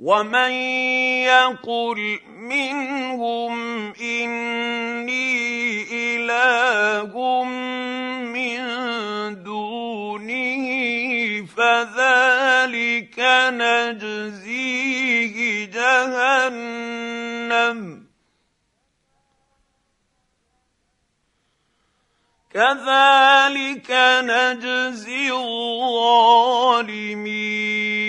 ومن يقل منهم إني إله من دونه فذلك نجزيه جهنم كذلك نجزي الظالمين.